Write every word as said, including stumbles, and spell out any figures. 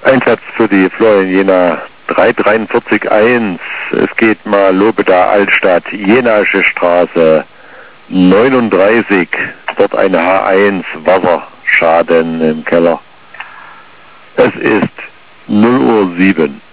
Einsatz für die Florian Jena drei drei vier eins. Es geht mal Lobeda Altstadt, Jenasche Straße neununddreißig. Dort eine H eins, Wasserschaden im Keller. Es ist null Uhr sieben.